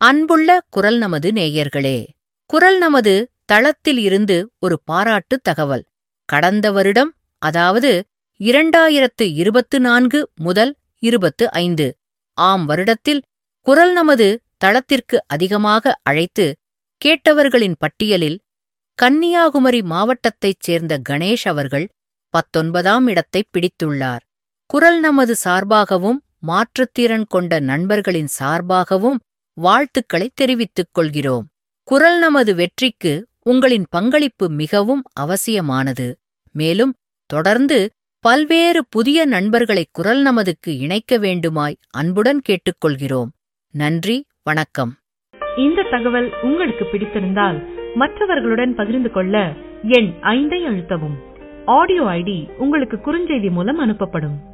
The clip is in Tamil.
அன்புள்ள குரல் நமது நேயர்களே, குரல் நமது தளத்தில் இருந்து ஒரு பாராட்டு தகவல். கடந்த வருடம், அதாவது 2024 முதல் 25 ஆம் வருடத்தில் குரல் நமது தளத்திற்கு அதிகமாக அழைத்து கேட்டவர்களின் பட்டியலில் கன்னியாகுமரி மாவட்டத்தைச் சேர்ந்த கணேஷ் அவர்கள் 19ஆம் இடத்தைப் பிடித்துள்ளார். குரல் நமது சார்பாகவும் மாற்றுத்திறன் கொண்ட நண்பர்களின் சார்பாகவும் வாழ்த்துக்களை தெரிவித்துக் கொள்கிறோம். குரல் நமது வெற்றிக்கு உங்களின் பங்களிப்பு மிகவும் அவசியமானது. மேலும் தொடர்ந்து பல்வேறு புதிய நண்பர்களை குரல் நமதுக்கு இணைக்க வேண்டுமாய் அன்புடன் கேட்டுக்கொள்கிறோம். நன்றி, வணக்கம். இந்த தகவல் உங்களுக்கு பிடித்திருந்தால் மற்றவர்களுடன் பகிர்ந்து கொள்ள எண் 5 அழுத்தவும். ஆடியோ ஐடி உங்களுக்கு குறுஞ்செய்தி மூலம் அனுப்பப்படும்.